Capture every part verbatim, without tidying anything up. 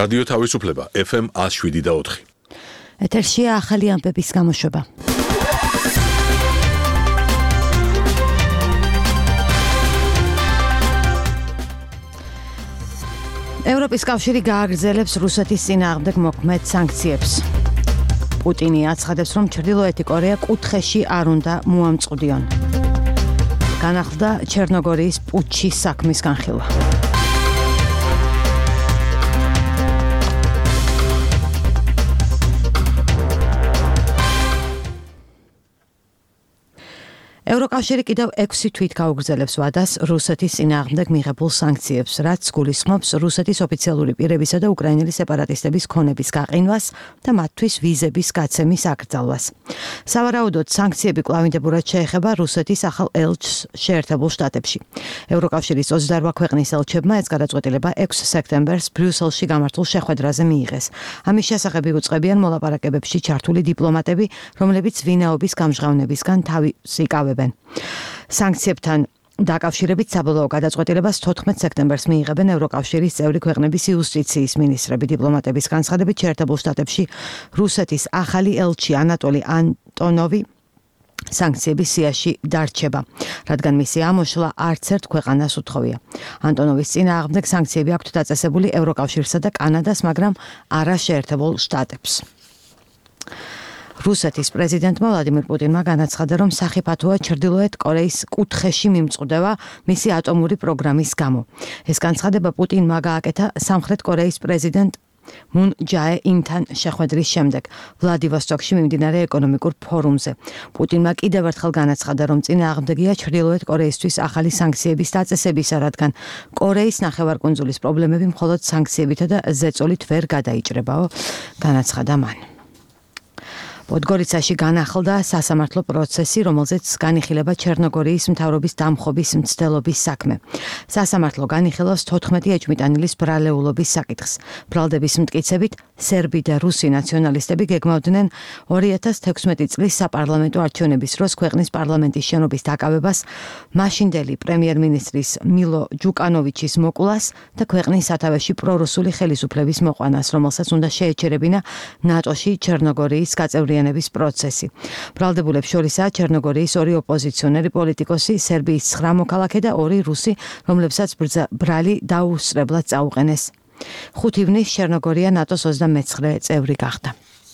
რადიო თავისუფლება ეფ ემ one oh seven და four. ეთერშია ახალი ამბების გამოშვება. ევროპის კავშირი გააგრძელებს რუსეთის წინააღმდეგ მოქმედ სანქციებს. პუტინი აცხადებს, რომ ჩრდილოეთი კორეა კუთხეში არ უნდა მოამწყდიონ. განახლდა ჩერნოგორიის პუტჩის საქმის განხილვა. ევროკავშირი კიდევ ექვსი თვით გაუგრძელებს ვადას რუსეთის წინააღმდეგ მიღებულ სანქციებს, რაც გულისხმობს რუსეთის ოფიციალური პირებისა და უკრაინელი სეპარატისტების ქონების გაყინვას და მათთვის ვიზების გაცემის აკრძალვას. სავარაუდოდ, სანქციები კვლავინდებურად შეეხება რუსეთის ახალ ელჩს შეერთებულ შტატებში. ევროკავშირის ოცდაორ ქვეყნის ელჩებმა ეს გადაწყვეტილება ექვსი სექტემბერს ბრიუსელში გამართულ შეხვედრაზე მიიღეს. ამის შესახებ უწყებიან მოლაპარაკებებში ჩართული დიპლომატები, რომლებიც ვინაობის გამჟღავნებისგან თავის იკავებენ. სანქციებთან დაკავშირებით საბოლოო გადაწყვეტილებას თოთხმეტ სექტემბერს მიიღებენ ევროკავშირის წევრი ქვეყნების იუსტიციის მინისტრები. დიპლომატების განცხადებით, შეერთებულ შტატებში რუსეთის ახალი ელჩი ანატოლი ანტონოვი სანქციების სიაში დარჩება, რადგან მისი ამოშლა არც ერთ ქვეყანას უთხოვია. ანტონოვის წინააღმდეგ სანქციები აქვთ დაწესებული ევროკავშირსა და კანადას, მაგრამ არა შეერთებულ შტატებს. რუსეთის პრეზიდენტმა ვლადიმირ პუტინმა განაცხადა, რომ სახიფათოა ჩრდილოეთ კორეის კუთხეში მიმწყდება მისი ატომური პროგრამის გამო. ეს განცხადება პუტინმა გააკეთა სამხრეთ კორეის პრეზიდენტ მუნ ჯაე ინთან შეხვედრის შემდეგ ვლადივოსტოკში მიმდინარე ეკონომიკურ ფორუმზე. პუტინმა კიდევ ერთხელ განაცხადა, რომ წინააღმდეგია ჩრდილოეთ კორეისთვის ახალი სანქციების დაწესებისა, რადგან კორეის ნახევარკუნძულის პრობლემები მხოლოდ სანქციებითა და ზეწოლით ვერ გადაიჭრებაო, განაცხადა მან. პოდგორიცაში განახლდა სასამართლო პროცესი, რომელზეც განიხილება ჩერნოგორიის მთავრობის დამხობის მცდელობის საქმე. სასამართლო განიხილავს თოთხმეტი ეჭვმიტანილის ბრალეულობის საკითხს. ბრალდების მტკიცებით, სერბი და რუსი ნაციონალისტები გეგმავდნენ ორი ათას თექვსმეტი წლის საპარლამენტო არჩევნების დროს ქვეყნის პარლამენტის შენობის დაკავებას, მაშინდელი პრემიერ-მინისტრის მილო ჯუკანოვიჩის მოკლას და ქვეყნის სათავეში პრორუსული ხელისუფლების მოყვანას, რომელსაც უნდა შეეჩერებინა ნატოში ჩერნოგორიის გაწევრიანების პროცესი. ბრალდებულებს შორისაა ჩერნოგორიის ორი ოპოზიციონერი პოლიტიკოსი, სერბიის ცხრა მოქალაქე და ორი რუსი, რომლებსაც ბრალი დაუსწრებლად წაუყენეს. ხუთი ივნის ჩერნოგორია ნატოს ოცდამეცხრე წევრი გახდა.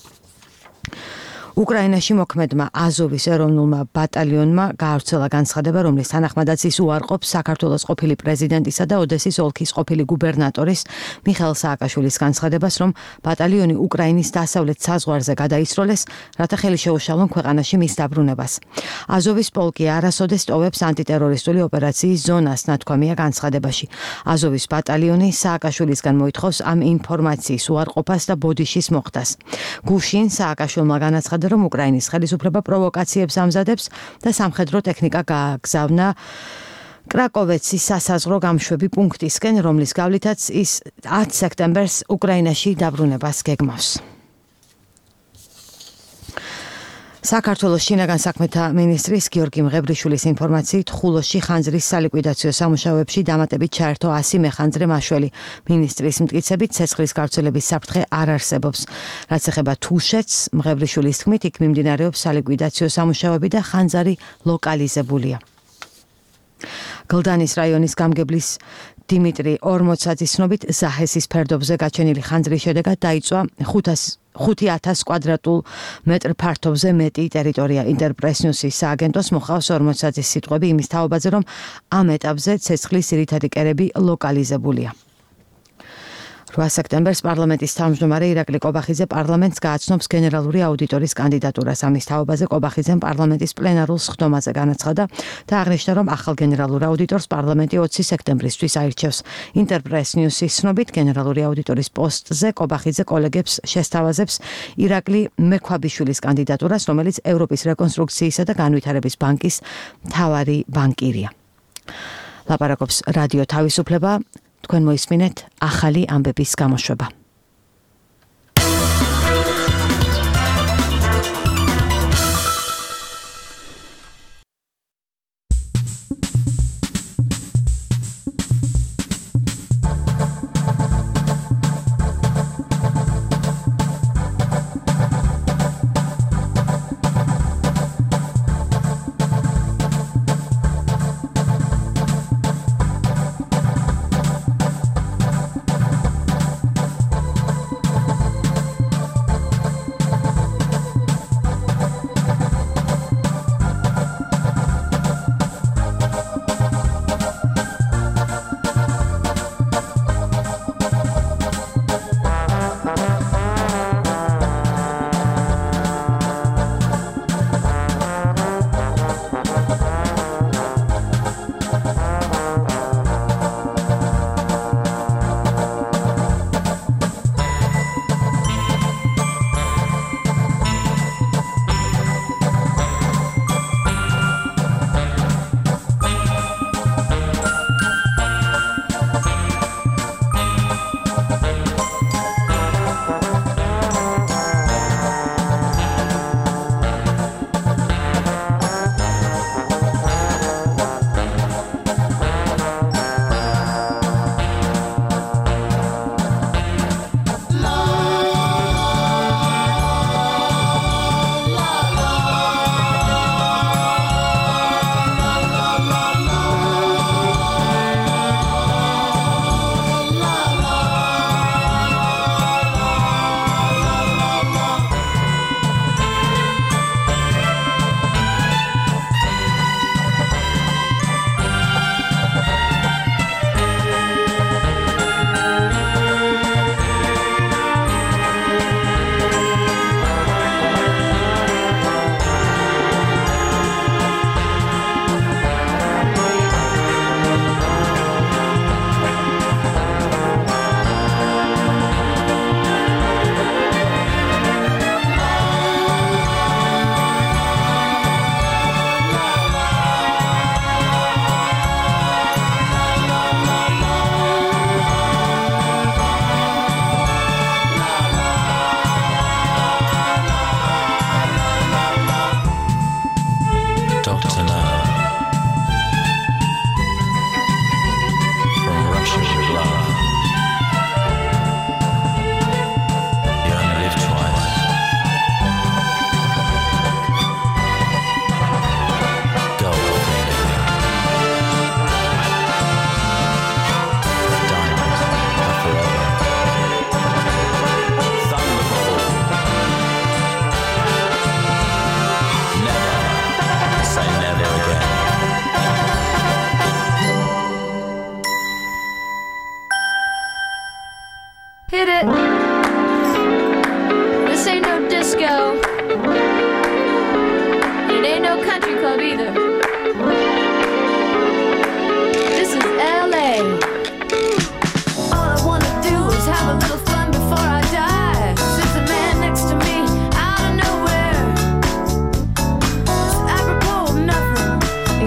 უკრაინაში მოქმედმა აზოვის ეროვნულმა ბატალიონმა გაავრცელა განცხადება, რომლის თანახმადაც ის უარყოფს საქართველოს ყოფილი პრეზიდენტისა და ოდესის ოლქის ყოფილი გუბერნატორის მიხეილ სააკაშვილის განცხადებას, რომ ბატალიონი უკრაინის დასავლეთ საზღვარზე გადაისროლეს, რათა ხელი შეუშალონ ქვეყანაში მის დაბრუნებას. აზოვის პოლკი არასოდეს ტოვებს ანტიტერორისტული ოპერაციის ზონას, ნათქვამია განცხადებაში. აზოვის ბატალიონი სააკაშვილისგან მოითხოვს ამ ინფორმაციის უარყოფას და ბოდიშის მოხდას. გუშინ სააკაშვილმა განაცხადა, რომ უკრაინის ხელისუფლება პროვოკაციებს ამზადებს და სამხედრო ტექნიკა გააგზავნა კრაკოვეცის სასაზღვრო გამშვები პუნქტისკენ, რომლის გავლითაც ის ათი სექტემბერს უკრაინაში დაბრუნებას გეგმავს. საქართველოს შინაგან საქმეთა მინისტრის გიორგი მღებრიშვილის ინფორმაციით, ხულოში ხანძრის სალიკვიდაციო სამუშაოებში დამატებით ჩაერთო ასი მეხანძრე მაშველი. მინისტრის მტკიცებით, ცეცხლის გავრცელების საფრთხე არ არსებობს. რაც ეხება თუშეთს, მღებრიშვილის თქმით, იქ მიმდინარეობს სალიკვიდაციო სამუშაოები და ხანძარი ლოკალიზებულია. გლდანის რაიონის გამგებლის დიმიტრი ორმოცაძის ცნობით, ზაჰესის ფერდობზე გაჩენილი ხანძრის შედეგად დაიწვა ხუთი ათას კვადრატულ მეტრ ფართობზე მეტი ტერიტორია. ინტერპრეს ნიუსის სააგენტოს მოხავს ორმოცაძის სიტყვები იმის თაობაზე, რომ ამ ეტაპზე ცეცხლის ძირითადი კერები ლოკალიზებულია. რვა სექტემბერს პარლამენტის თავმჯდომარე ირაკლი კობახიძე პარლამენტს გააცნობს გენერალური აუდიტორის კანდიდატურას. ამის თაობაზე კობახიძემ პარლამენტის პლენარულ სხდომაზე განაცხადა და აღნიშნა, რომ ახალ გენერალურ აუდიტორს პარლამენტი ოცი სექტემბრისთვის აირჩევს. ინტერპრეს ნიუსის ცნობით, გენერალური აუდიტორის პოსტზე კობახიძე კოლეგებს შესთავაზებს ირაკლი მექვაბიშვილის კანდიდატურას, რომელიც ევროპის რეკონსტრუქციისა და განვითარების ბანკის მთავარი ბანკირია. ლაპარაკობს რადიო თავისუფლება. თქვენ მოისმინეთ ახალი ამბების გამოშვება.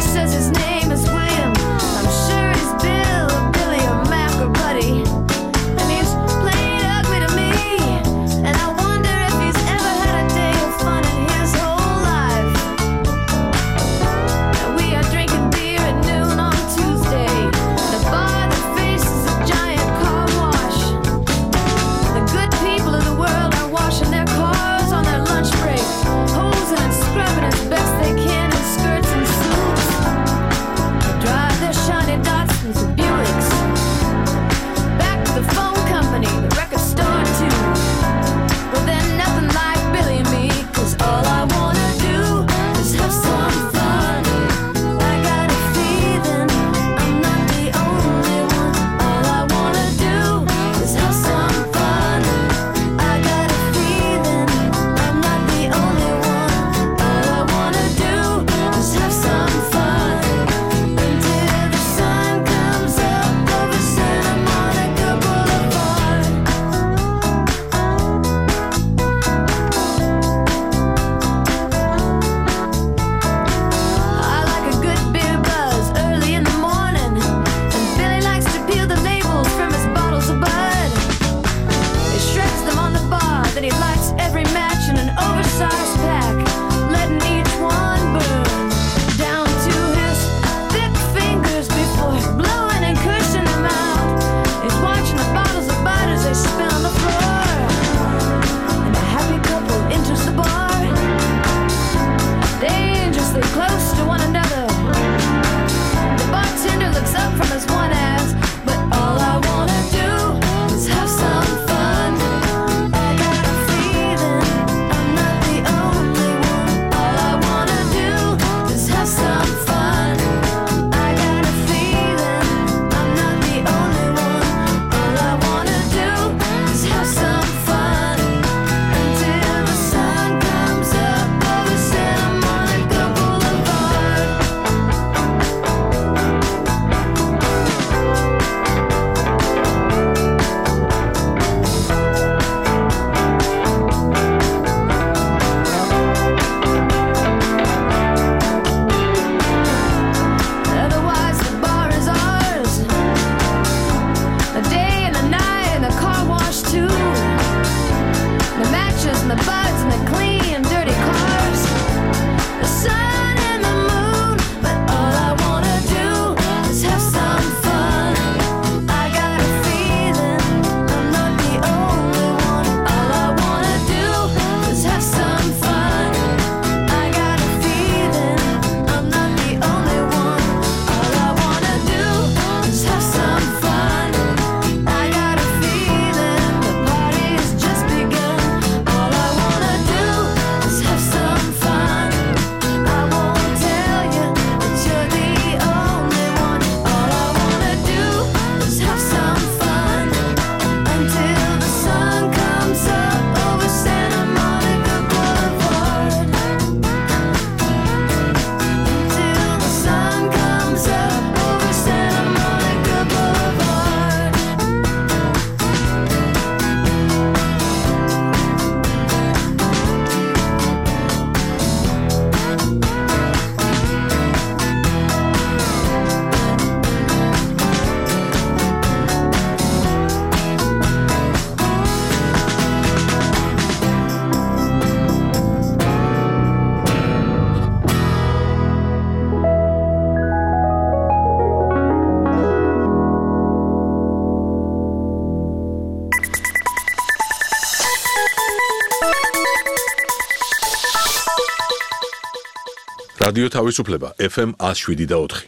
რადიო თავისუფლება ეფ ემ one oh seven და four.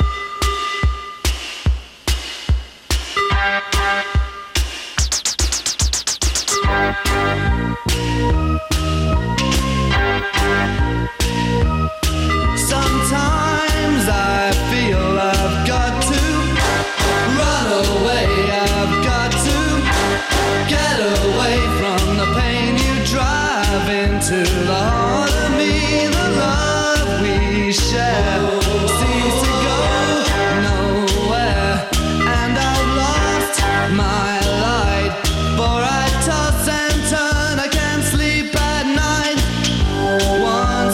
Sometimes I feel I've got to run away, I've got to get away from the pain you drive into the heart of me. The love we share seems to go nowhere, and I've lost my light, for I toss and turn, I can't sleep at night. One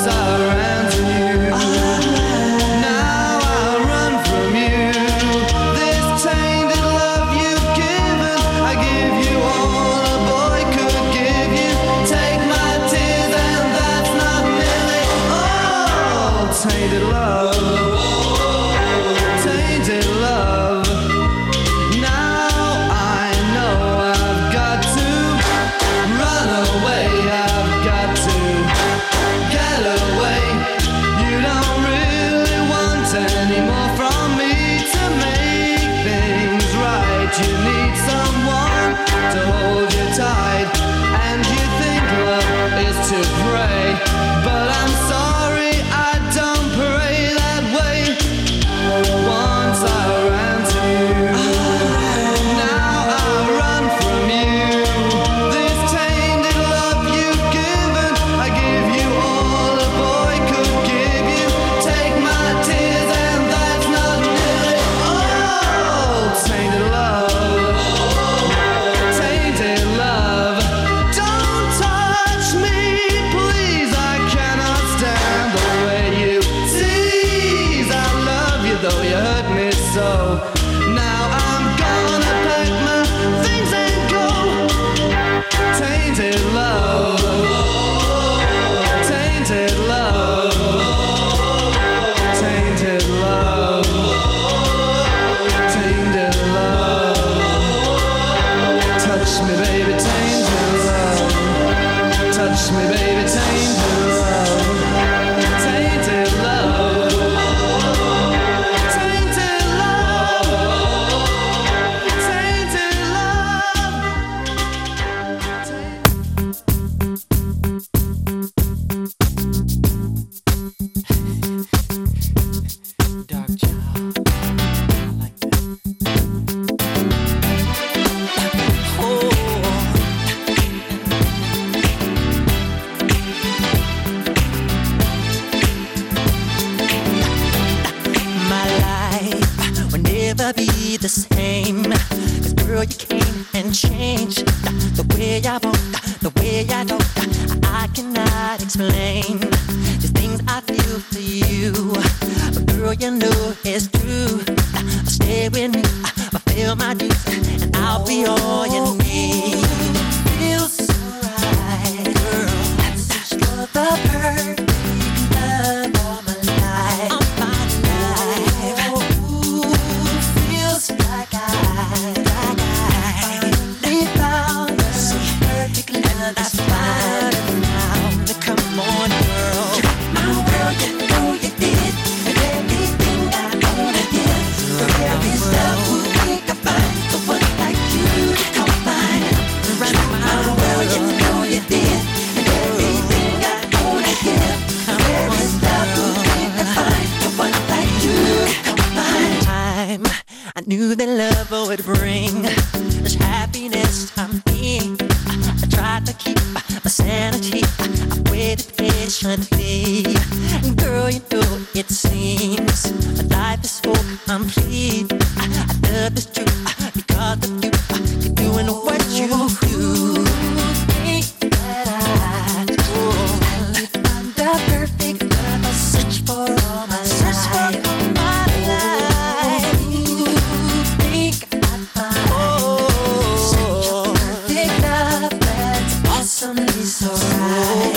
never be the same. 'Cause girl, you came and changed the way I walk, the way I talk. I cannot explain the things I feel for you. But girl, you know it's true. Stay with me, fulfill my dues, and I'll be all you need. Feels so right, girl. I'm such for the perfect love all my life. All my life. Ooh, feels like I, like I finally found the perfect love that's fine now. Come on, girl. My world, you know you did, and everything I own I give. There is love who we can find, so one like you to come find. My world, you know you did, and everything I own I give. There is love who we can find, so one like you to come find. Time I knew that love would bring this happiness to me. I tried to keep my sanity. I waited patiently. Girl, you know it seems life is so complete. I, I love this truth because of you. You're doing what you do. Think that I do. I'm the perfect love I search for all my life. Search for all my life. You think I find such a perfect love that's awesomely so right.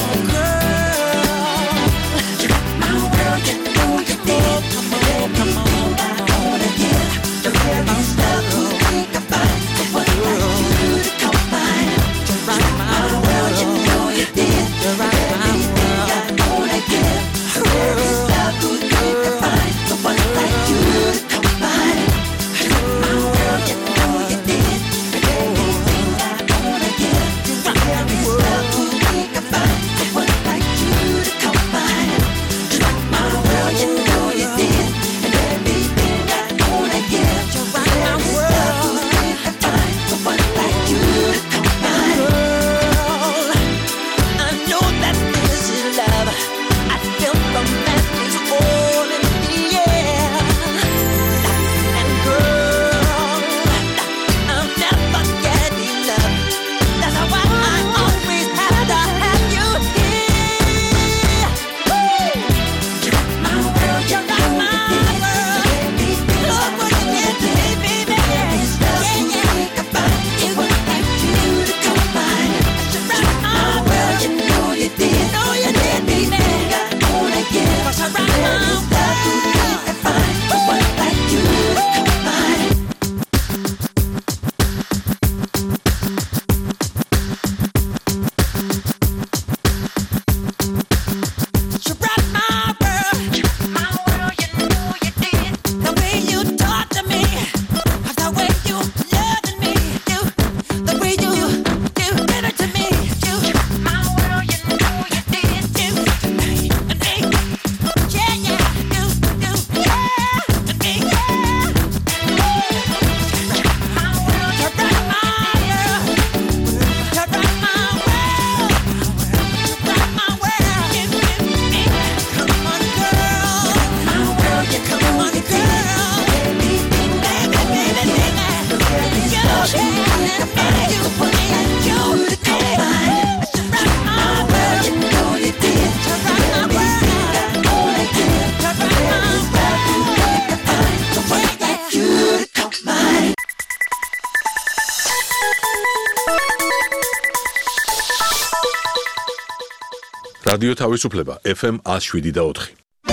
რადიო თავისუფლება ეფ ემ one oh seven და four.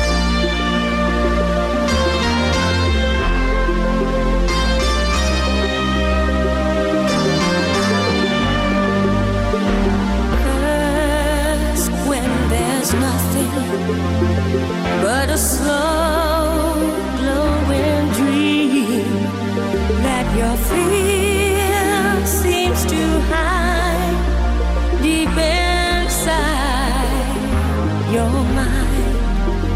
When there's nothing but a slow glowing dream that your fear seems to hide deep inside your mind.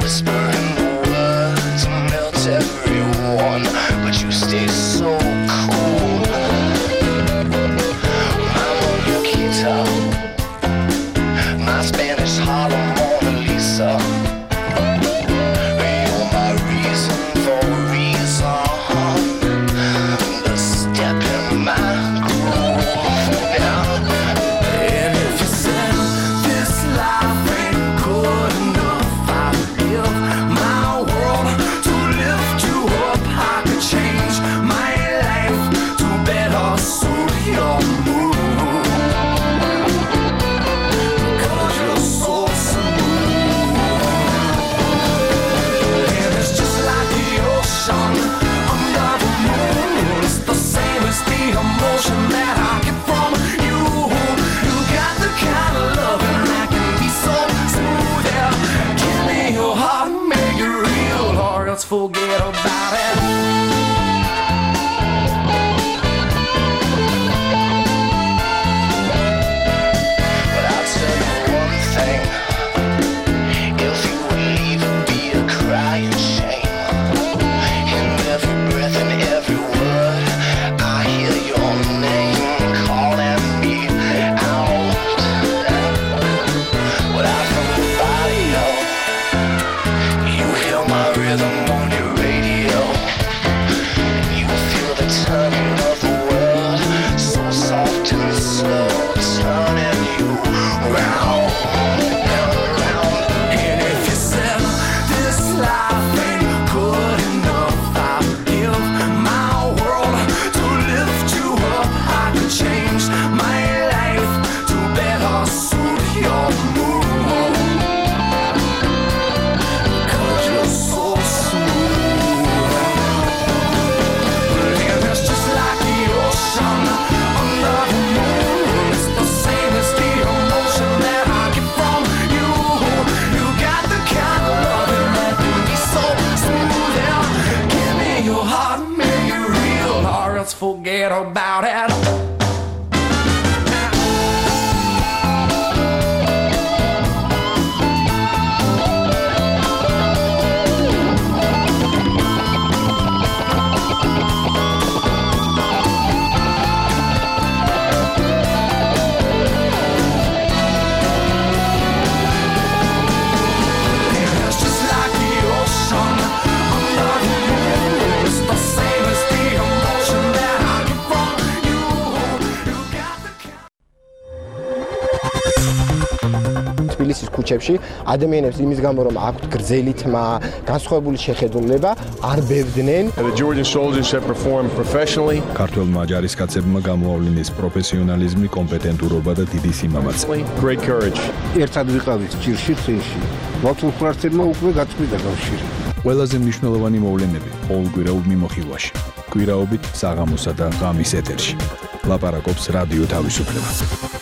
whispering words melt everyone, but you stay so cool. I'm on your guitar, my Spanish Harlem Mona Lisa. You're my reason for a reason, the step in my groove now. And if you said this life ain't good enough, I'd give my world to lift you up. I could change my life to better suit your mood, 'cause you're so smooth. And it's just like the ocean under the moon. It's the same as the emotion that I get from you. You got the kind of loving that can be so smooth. Yeah, give me your heart and make it real, or else forget about it. But I'll tell you one thing, if you would leave, it'd be a crying shame. In every breath and every word, I hear your name calling me out. Without from the body, no. You hear my rhythm on your radio. You feel the turning of the world, so soft and slow, turning you round and round. And if you said this life ain't good enough, I'd give my world to lift you up. I could change my life to better suit your mood, 'cause you're so smooth. And it's just like the ocean under the moon. It's the same as the emotion that I get from you. You got the kind of loving that can be so smooth. Yeah, give me your heart and make it real, or else forget about it. And it's just like the ocean under the moon. It's the same as the emotion that I get from you. You got the kind. თბილისის ქუჩებში ადამიანებს იმის გამო რომ აქვთ გრძელი თმა, განსხვავებული შეხედულება, არ ბევდნენ. The Georgian soldiers have performed professionally. ქართველმა ჯარისკაცებმა გამოავლინეს პროფესიონალიზმი, კომპეტენტურობა და დიდი სიმამაცე. Great courage. ერთად ვიყავით ჭირში წინში. მართლმხრივმა უკვე გაწყვიტა კავშირი. ყველაზე მნიშვნელოვანი მოვლენები ყოველკვირეულ მიმოხილვაში. კვირაობით საღამოსა და ღამის ეთერში. ლაპარაკობს რადიო თავისუფლება.